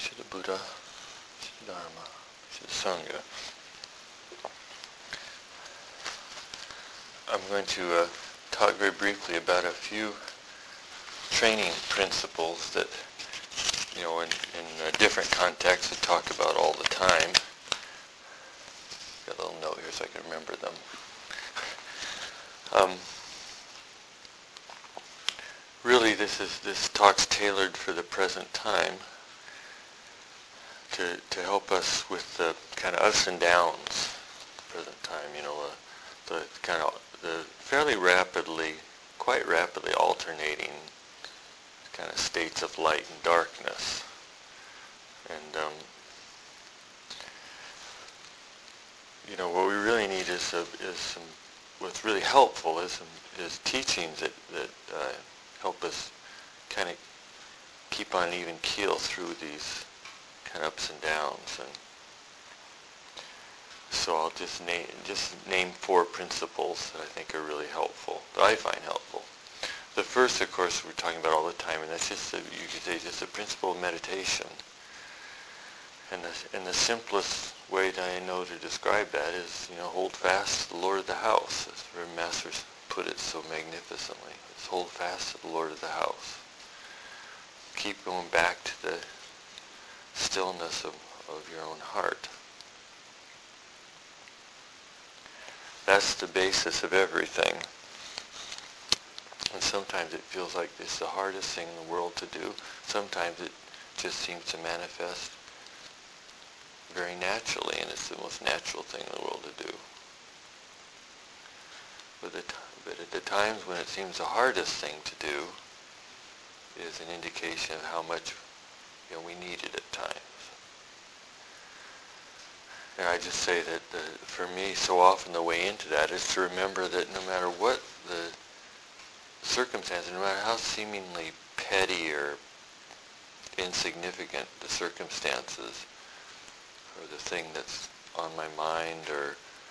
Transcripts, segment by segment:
Siddha Buddha, Siddha Dharma, Siddha Sangha. I'm going to talk very briefly about a few training principles that, in different contexts we talk about all the time. Got a little note here so I can remember them. Really, this talk's tailored for the present time to help us with the kind of ups and downs present time. The kind of the fairly rapidly, quite rapidly alternating kind of states of light and darkness. And what we really need is some. What's really helpful is teachings that help us kind of keep on even keel through these kind of ups and downs. And so I'll just name 4 principles that I think are really helpful, that I find helpful. The first, of course, we're talking about all the time, and that's just you could say just the principle of meditation. And the simplest way that I know to describe that is, hold fast to the Lord of the house, as the Masters put it so magnificently. It's hold fast to the Lord of the house. Keep going back to the stillness of your own heart. That's the basis of everything. And sometimes it feels like it's the hardest thing in the world to do. Sometimes it just seems to manifest very naturally, and it's the most natural thing in the world to do. But at the times when it seems the hardest thing to do is an indication of how much we need it at times. And I just say that for me, so often the way into that is to remember that no matter what the circumstances, no matter how seemingly petty or insignificant the circumstances, or the thing that's on my mind, or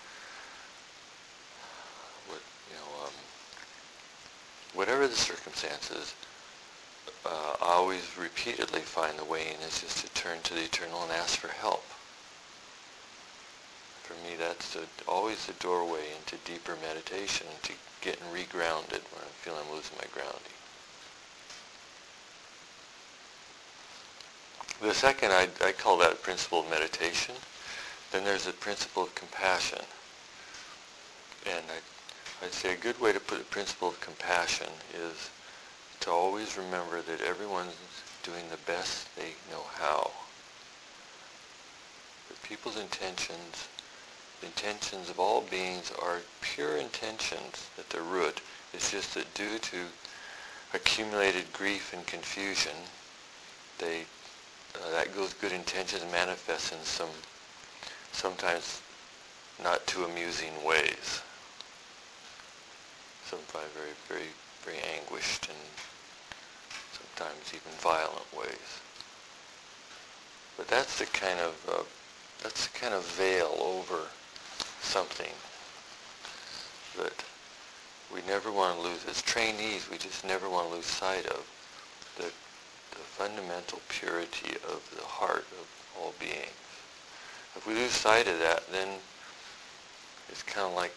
whatever the circumstances, I always repeatedly find the way in is just to turn to the Eternal and ask for help. For me, that's always the doorway into deeper meditation, to getting regrounded when I feel I'm losing my grounding. The second, I call that a principle of meditation. Then there's a principle of compassion. And I'd say a good way to put the principle of compassion is to always remember that everyone's doing the best they know how. That people's intentions, the intentions of all beings, are pure intentions at their root. It's just that due to accumulated grief and confusion, those good intentions manifest in some sometimes not too amusing ways. Sometimes very, very, very anguished and sometimes even violent ways. But that's the kind of veil over something that we never want to lose. As trainees, we just never want to lose sight of the fundamental purity of the heart of all beings. If we lose sight of that, then it's kind of like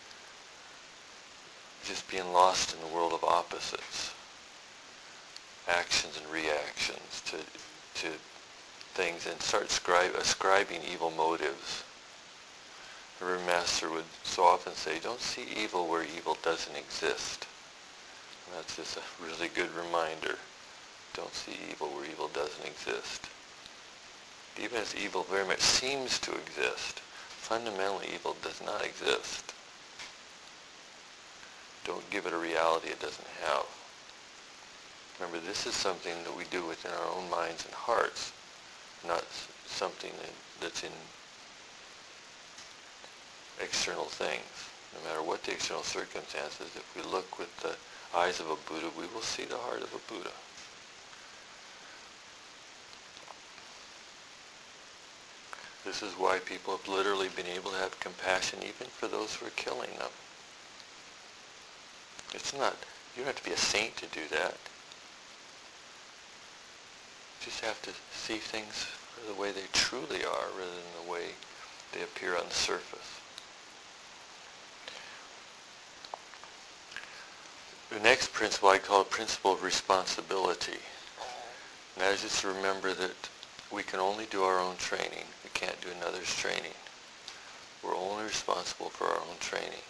just being lost in the world of opposites, actions and reactions to things, and start ascribing evil motives. The Reverend Master would so often say, don't see evil where evil doesn't exist. And that's just a really good reminder. Don't see evil where evil doesn't exist. Even as evil very much seems to exist, fundamentally evil does not exist. Don't give it a reality it doesn't have. Remember, this is something that we do within our own minds and hearts, not something that's in external things. No matter what the external circumstances, if we look with the eyes of a Buddha, we will see the heart of a Buddha. This is why people have literally been able to have compassion even for those who are killing them. It's not, you don't have to be a saint to do that. just have to see things the way they truly are rather than the way they appear on the surface. The next principle I call a principle of responsibility. And that is just to remember that we can only do our own training. We can't do another's training. We're only responsible for our own training.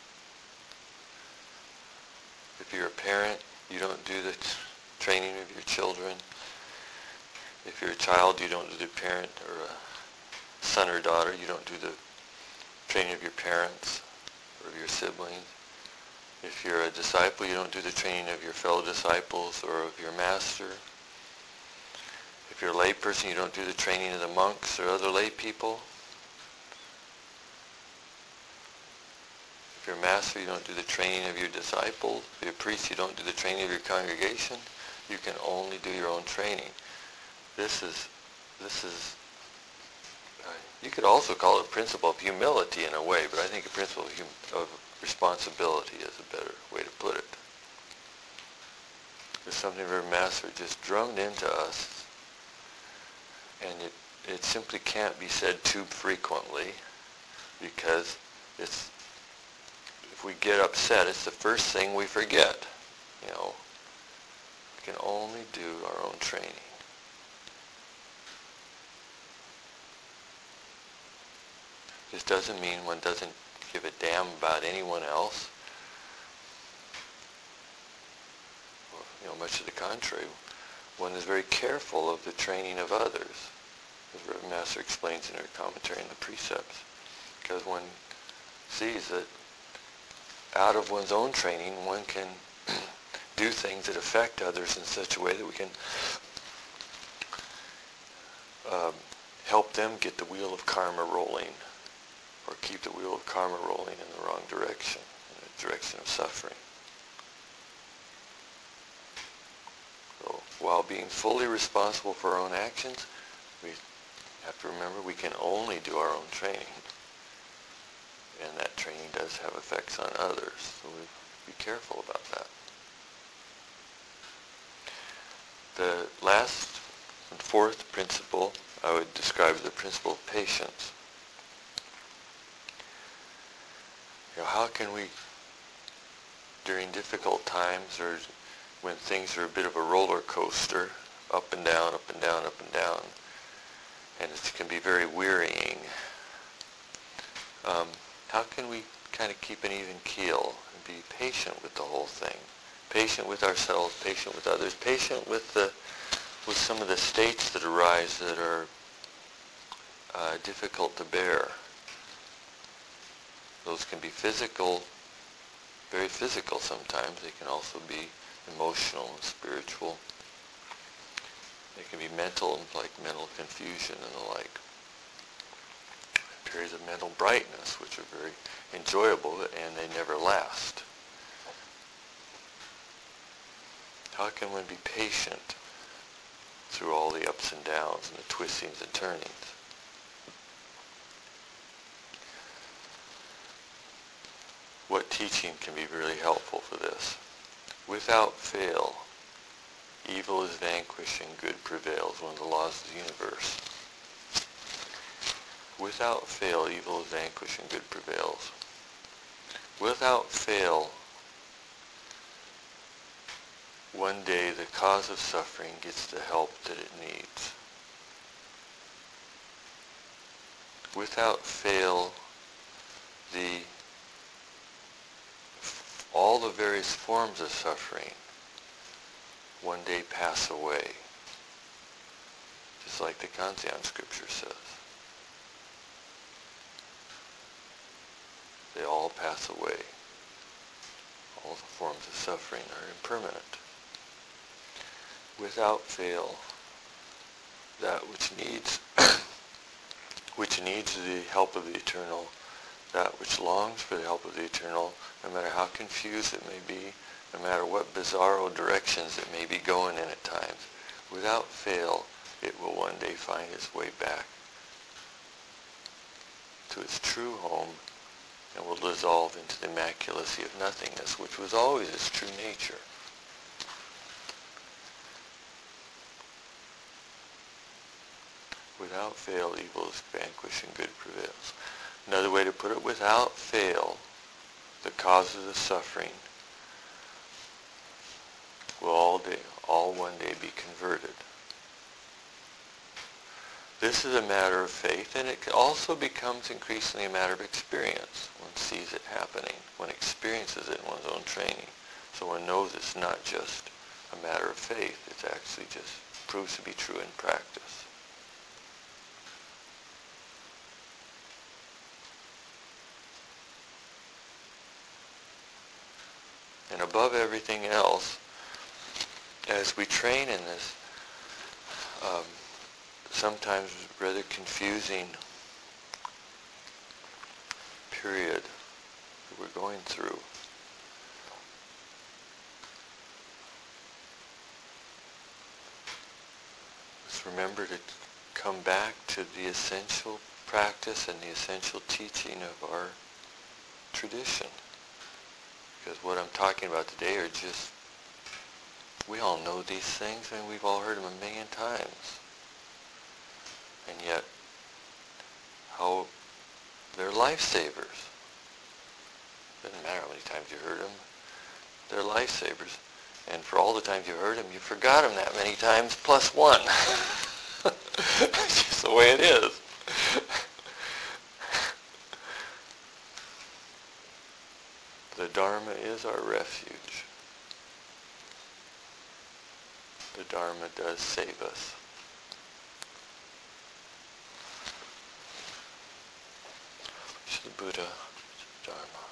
If you're a parent, you don't do the training of your children. If you're a child, you don't do the parent, or a son or daughter, you don't do the training of your parents or of your siblings. If you're a disciple, you don't do the training of your fellow disciples or of your master. If you're a lay person, you don't do the training of the monks or other lay people. If you're a master, you don't do the training of your disciples. If you're a priest, you don't do the training of your congregation. You can only do your own training. This is you could also call it a principle of humility in a way, but I think a principle of responsibility is a better way to put it. There's something very master just drummed into us, and it simply can't be said too frequently, because if we get upset, it's the first thing we forget. We can only do our own training. This doesn't mean one doesn't give a damn about anyone else. Much to the contrary, one is very careful of the training of others, as Reverend Master explains in her commentary on the precepts, because one sees that out of one's own training, one can do things that affect others in such a way that we can help them get the wheel of karma rolling, or keep the wheel of karma rolling in the wrong direction, in the direction of suffering. So, while being fully responsible for our own actions, we have to remember we can only do our own training. And that training does have effects on others, so we be careful about that. The last and fourth principle I would describe as the principle of patience. How can we, during difficult times, or when things are a bit of a roller coaster, up and down, up and down, up and down, and it can be very wearying, how can we kind of keep an even keel and be patient with the whole thing? Patient with ourselves, patient with others, patient with some of the states that arise that are difficult to bear. Those can be physical, very physical sometimes. They can also be emotional and spiritual. They can be mental, like mental confusion and the like. Periods of mental brightness, which are very enjoyable, and they never last. How can one be patient through all the ups and downs and the twistings and turnings? What teaching can be really helpful for this? Without fail, evil is vanquished and good prevails, one of the laws of the universe. Without fail, evil is vanquished and good prevails. Without fail, one day the cause of suffering gets the help that it needs. Without fail, all the various forms of suffering one day pass away, just like the Kanzeon scripture says. They all pass away. All the forms of suffering are impermanent. Without fail, that which needs the help of the eternal, that which longs for the help of the eternal, no matter how confused it may be, no matter what bizarro directions it may be going in at times, without fail, it will one day find its way back to its true home and will dissolve into the immaculacy of nothingness, which was always its true nature. Without fail, evil is vanquished and good prevails. Another way to put it, without fail, the causes of suffering will all one day be converted. This is a matter of faith, and it also becomes increasingly a matter of experience. One sees it happening, one experiences it in one's own training. So one knows it's not just a matter of faith, it actually just proves to be true in practice. And above everything else, as we train in this, sometimes rather confusing period that we're going through, let's remember to come back to the essential practice and the essential teaching of our tradition. Because what I'm talking about today are just, we all know these things and we've all heard them a million times. And yet, how they're lifesavers. Doesn't matter how many times you heard them, they're lifesavers. And for all the times you heard them, you forgot them that many times plus one. It's just the way it is. The Dharma is our refuge. The Dharma does save us. To the Buddha, to the Dharma.